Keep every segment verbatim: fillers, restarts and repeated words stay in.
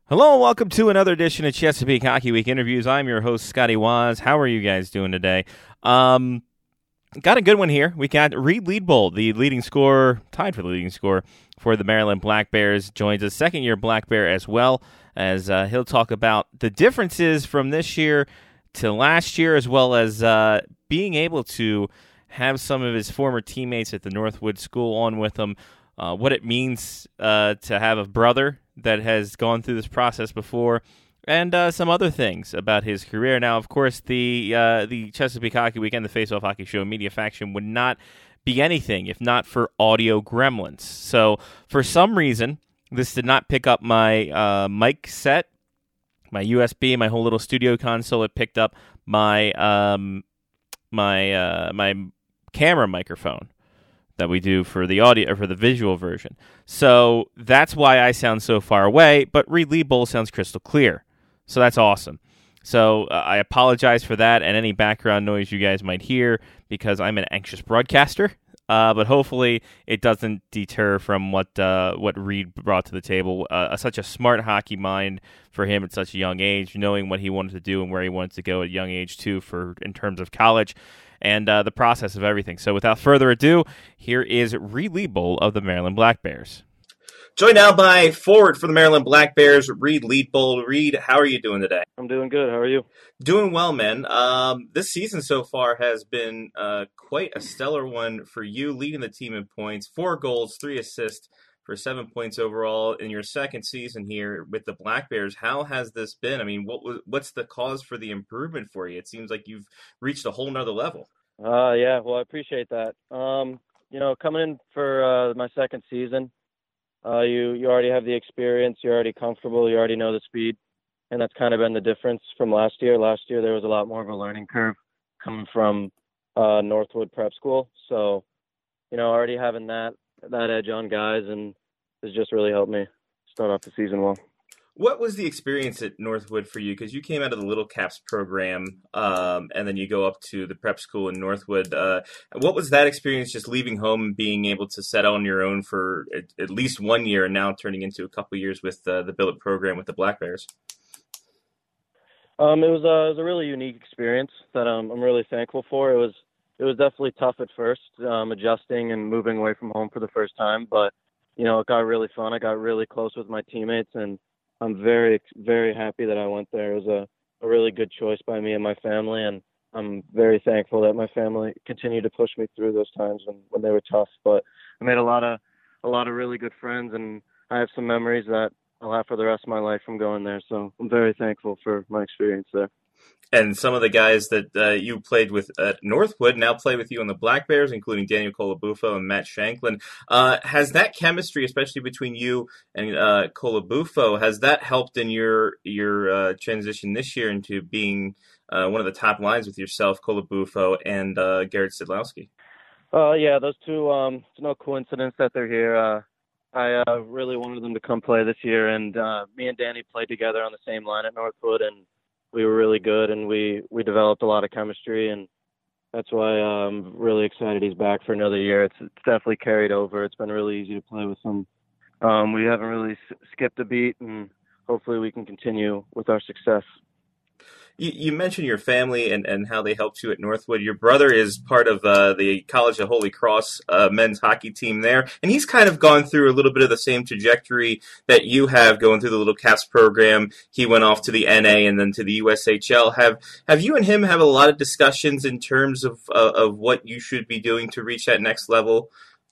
Hello and welcome to another edition of Chesapeake Hockey Week Interviews. I'm your host, Scotty Waz. How are you guys doing today? Um, got a good one here. We got Reed Leadbold, the leading scorer, tied for the leading scorer for the Maryland Black Bears, joins us, second-year Black Bear as well, as uh, he'll talk about the differences from this year to last year, as well as uh, being able to have some of his former teammates at the Northwood School on with him, uh, what it means uh, to have a brother that has gone through this process before, and uh, some other things about his career. Now, of course, the uh, the Chesapeake Hockey Weekend, the Face Off Hockey Show Media Faction would not be anything if not for audio gremlins. So, for some reason, this did not pick up my uh, mic set, my U S B, my whole little studio console. It picked up my um, my uh, my camera microphone that we do for the audio or for the visual version. So that's why I sound so far away, but Reed Leadbold sounds crystal clear. So that's awesome. So uh, I apologize for that and any background noise you guys might hear because I'm an anxious broadcaster. Uh, but hopefully it doesn't deter from what uh, what Reed brought to the table. Uh, such a smart hockey mind for him at such a young age, knowing what he wanted to do and where he wanted to go at a young age too, for in terms of college and uh, the process of everything. So without further ado, here is Reed Leadbold of the Maryland Black Bears. Joined now by forward for the Maryland Black Bears, Reed Leadbold. Reed, how are you doing today? I'm doing good. How are you? Doing well, man. Um, this season so far has been uh, quite a stellar one for you, leading the team in points. Four goals, three assists for seven points overall in your second season here with the Black Bears. How has this been? I mean, what was what's the cause for the improvement for you? It seems like you've reached a whole nother level. Uh, yeah, well, I appreciate that. Um, you know, coming in for uh, my second season, uh, you, you already have the experience, you're already comfortable, you already know the speed, and that's kind of been the difference from last year. Last year, there was a lot more of a learning curve coming from uh, Northwood Prep School. So, you know, already having that that edge on guys and has just really helped me start off the season well. What was the experience at Northwood for you? Because you came out of the Little Caps program, um, and then you go up to the prep school in Northwood. Uh, what was that experience, just leaving home and being able to set out on your own for at, at least one year and now turning into a couple years with uh, the Billet program with the Black Bears? Um, it was a it was a really unique experience that um, I'm really thankful for. It was it was definitely tough at first, um, adjusting and moving away from home for the first time, but you know, it got really fun. I got really close with my teammates, and I'm very, very happy that I went there. It was a, a really good choice by me and my family, and I'm very thankful that my family continued to push me through those times when, when they were tough. But I made a lot of a lot of really good friends, and I have some memories that I'll have for the rest of my life from going there. So I'm very thankful for my experience there. And some of the guys that uh, you played with at Northwood now play with you on the Black Bears, including Daniel Colabufo and Matt Shanklin. Uh, has that chemistry, especially between you and uh, Colabufo, has that helped in your your uh, transition this year into being uh, one of the top lines with yourself, Colabufo, and uh, Garrett Sidlowski? Uh, yeah, those two. Um, it's no coincidence that they're here. Uh, I uh, really wanted them to come play this year, and uh, me and Danny played together on the same line at Northwood, and we were really good, and we, we developed a lot of chemistry, and that's why uh, I'm really excited he's back for another year. It's, it's definitely carried over. It's been really easy to play with him. Um, we haven't really s- skipped a beat, and hopefully we can continue with our success. You, you mentioned your family and, and how they helped you at Northwood. Your brother is part of uh, the College of Holy Cross uh, men's hockey team there, and he's kind of gone through a little bit of the same trajectory that you have going through the Little Caps program. He went off to the N A and then to the U S H L. Have have you and him have a lot of discussions in terms of uh, of what you should be doing to reach that next level?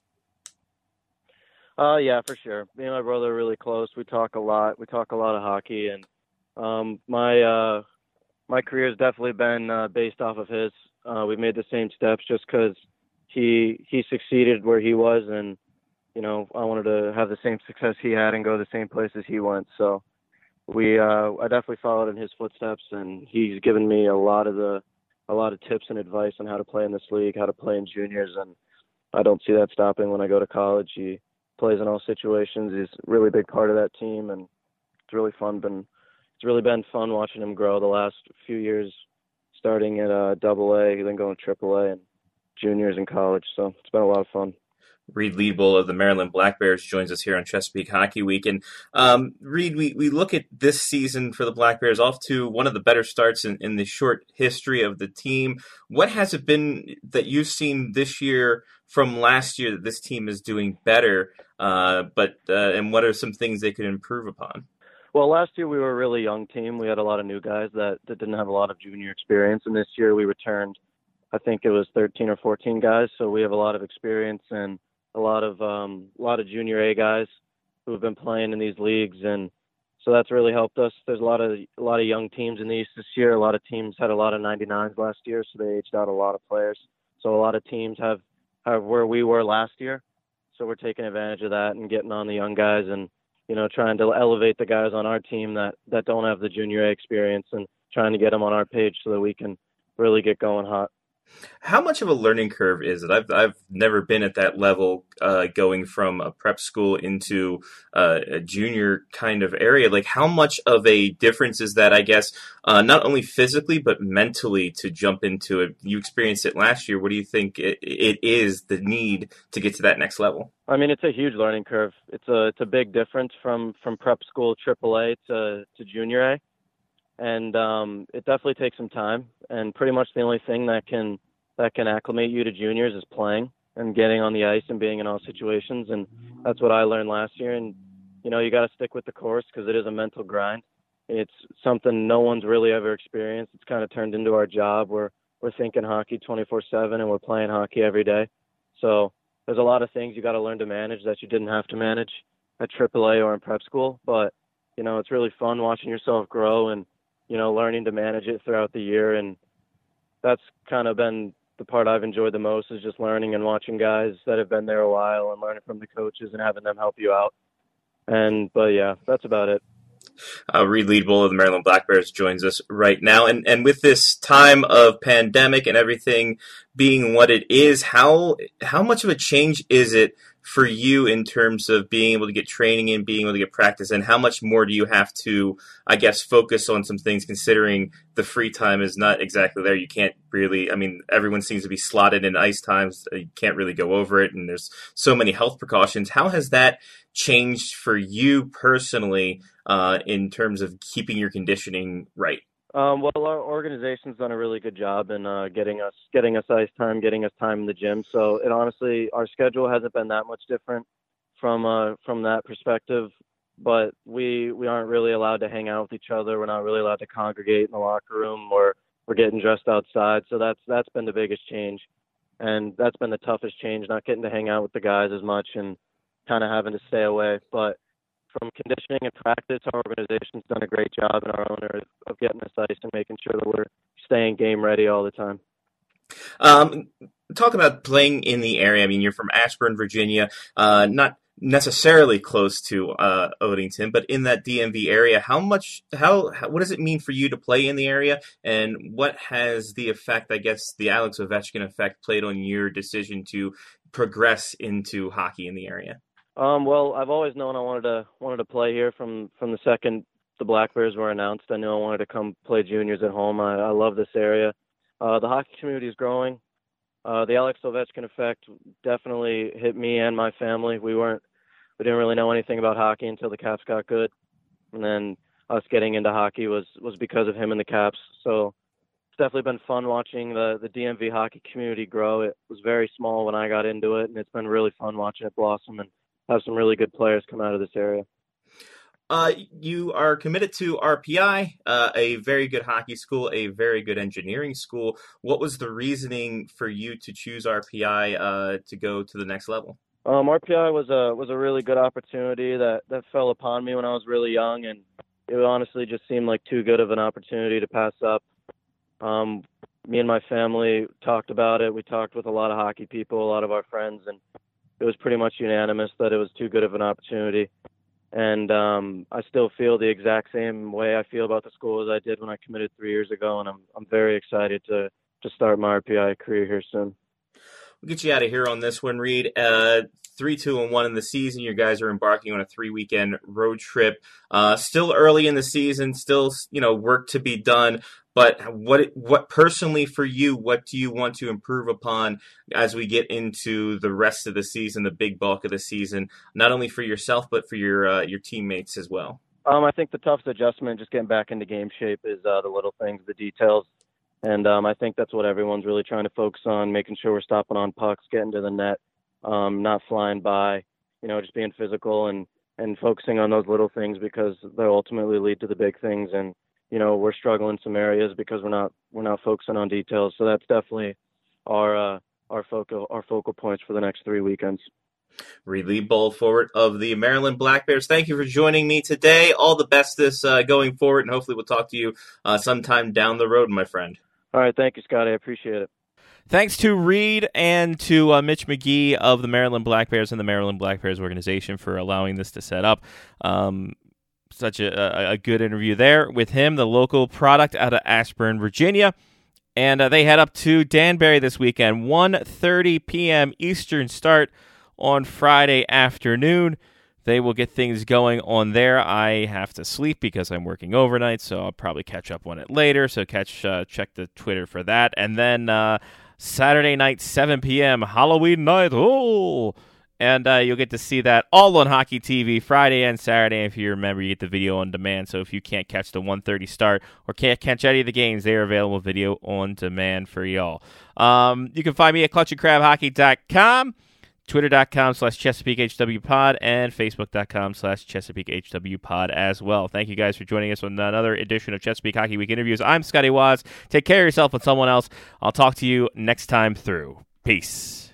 Uh, yeah, for sure. Me and my brother are really close. We talk a lot. We talk a lot of hockey, and um, my uh, my career has definitely been uh, based off of his. Uh, we made the same steps just because he he succeeded where he was, and you know I wanted to have the same success he had and go the same places he went. So we uh, I definitely followed in his footsteps, and he's given me a lot of the a lot of tips and advice on how to play in this league, how to play in juniors, and I don't see that stopping when I go to college. He plays in all situations. He's a really big part of that team, and it's really fun. Been it's really been fun watching him grow the last few years, starting at uh, Double A, then going Triple A, and juniors in college. So it's been a lot of fun. Reed Leadbull of the Maryland Black Bears joins us here on Chesapeake Hockey Week. And um, Reed, we, we look at this season for the Black Bears off to one of the better starts in, in the short history of the team. What has it been that you've seen this year from last year that this team is doing better? Uh, but uh, and what are some things they could improve upon? Well, last year we were a really young team. We had a lot of new guys that, that didn't have a lot of junior experience. And this year we returned, I think it was thirteen or fourteen guys. So we have a lot of experience and a lot of um, a lot of junior A guys who have been playing in these leagues, and so that's really helped us. There's a lot of a lot of young teams in the East this year. A lot of teams had a lot of ninety-nines last year, so they aged out a lot of players. So a lot of teams have have where we were last year. So we're taking advantage of that and getting on the young guys, and you know trying to elevate the guys on our team that that don't have the junior A experience, and trying to get them on our page so that we can really get going hot. How much of a learning curve is it? I've I've never been at that level, uh, going from a prep school into uh, a junior kind of area. Like, how much of a difference is that? I guess uh, not only physically but mentally to jump into it. You experienced it last year. What do you think it, it is the need to get to that next level? I mean, it's a huge learning curve. It's a it's a big difference from from prep school triple A to to junior A. And um, it definitely takes some time. And pretty much the only thing that can that can acclimate you to juniors is playing and getting on the ice and being in all situations. And that's what I learned last year. And you know, you got to stick with the course because it is a mental grind. It's something no one's really ever experienced. It's kind of turned into our job. We're we're thinking hockey twenty-four seven, and we're playing hockey every day. So there's a lot of things you got to learn to manage that you didn't have to manage at triple A or in prep school. But you know, it's really fun watching yourself grow and you know, learning to manage it throughout the year. And that's kind of been the part I've enjoyed the most, is just learning and watching guys that have been there a while and learning from the coaches and having them help you out. And, but yeah, that's about it. Uh, Reed Leadbull of the Maryland Black Bears joins us right now. And, and with this time of pandemic and everything being what it is, how, how much of a change is it for you in terms of being able to get training and being able to get practice, and how much more do you have to, I guess, focus on some things, considering the free time is not exactly there? You can't really, I mean, everyone seems to be slotted in ice times. You can't really go over it, and there's so many health precautions. How has that changed for you personally uh, in terms of keeping your conditioning right? Um, well, our organization's done a really good job in uh, getting us getting us ice time, getting us time in the gym. So it honestly, our schedule hasn't been that much different from uh, from that perspective. But we we aren't really allowed to hang out with each other. We're not really allowed to congregate in the locker room. We're we're getting dressed outside. So that's that's been the biggest change, and that's been the toughest change. Not getting to hang out with the guys as much and kind of having to stay away. But from conditioning and practice, our organization's done a great job, and our owner of getting us ice and making sure that we're staying game ready all the time. Um, talk about playing in the area. I mean, you're from Ashburn, Virginia, uh, not necessarily close to uh, Odenton, but in that D M V area. How much? How, how? What does it mean for you to play in the area, and what has the effect, I guess, the Alex Ovechkin effect, played on your decision to progress into hockey in the area? Um, well, I've always known I wanted to wanted to play here from, from the second the Black Bears were announced. I knew I wanted to come play juniors at home. I, I love this area. Uh, the hockey community is growing. Uh, the Alex Ovechkin effect definitely hit me and my family. We weren't we didn't really know anything about hockey until the Caps got good, and then us getting into hockey was, was because of him and the Caps. So it's definitely been fun watching the the D M V hockey community grow. It was very small when I got into it, and it's been really fun watching it blossom and have some really good players come out of this area. Uh, you are committed to R P I, uh, a very good hockey school, a very good engineering school. What was the reasoning for you to choose R P I uh, to go to the next level? Um, R P I was a was a really good opportunity that, that fell upon me when I was really young, and it honestly just seemed like too good of an opportunity to pass up. Um, me and my family talked about it. We talked with a lot of hockey people, a lot of our friends, and it was pretty much unanimous that it was too good of an opportunity. And um, I still feel the exact same way I feel about the school as I did when I committed three years ago, and I'm I'm very excited to to start my R P I career here soon. we'll get you out of here on this one, Reed. Uh, three, two, and one in the season. You guys are embarking on a three-weekend road trip. Uh, still early in the season, still, you know, work to be done. But what, what personally for you, what do you want to improve upon as we get into the rest of the season, the big bulk of the season, not only for yourself but for your uh, your teammates as well? Um, I think the toughest adjustment, just getting back into game shape, is uh, the little things, the details. And um, I think that's what everyone's really trying to focus on, making sure we're stopping on pucks, getting to the net, um, not flying by, you know, just being physical and, and focusing on those little things because they'll ultimately lead to the big things. And, you know, we're struggling in some areas because we're not we're not focusing on details. So that's definitely our uh, our focal our focal points for the next three weekends. Reed Liebold, forward of the Maryland Black Bears. Thank you for joining me today. All the best this uh, going forward, and hopefully we'll talk to you uh, sometime down the road, my friend. All right, thank you, Scotty. I appreciate it. Thanks to Reed and to uh, Mitch McGee of the Maryland Black Bears and the Maryland Black Bears organization for allowing this to set up. Um, such a, a good interview there with him, the local product out of Ashburn, Virginia. And uh, they head up to Danbury this weekend, one thirty p.m. Eastern start on Friday afternoon. They will get things going on there. I have to sleep because I'm working overnight, so I'll probably catch up on it later. So catch uh, check the Twitter for that. And then uh, Saturday night, seven p.m., Halloween night. Oh! And uh, you'll get to see that all on Hockey T V Friday and Saturday. If you remember, you get the video on demand. So if you can't catch the one thirty start or can't catch any of the games, they are available video on demand for y'all. Um, you can find me at clutch and crab hockey dot com, twitter.com slash Chesapeake HW pod, and facebook.com slash Chesapeake HW pod as well. Thank you guys for joining us on another edition of Chesapeake Hockey Week Interviews. I'm Scotty Waz. Take care of yourself and someone else. I'll talk to you next time through. Peace.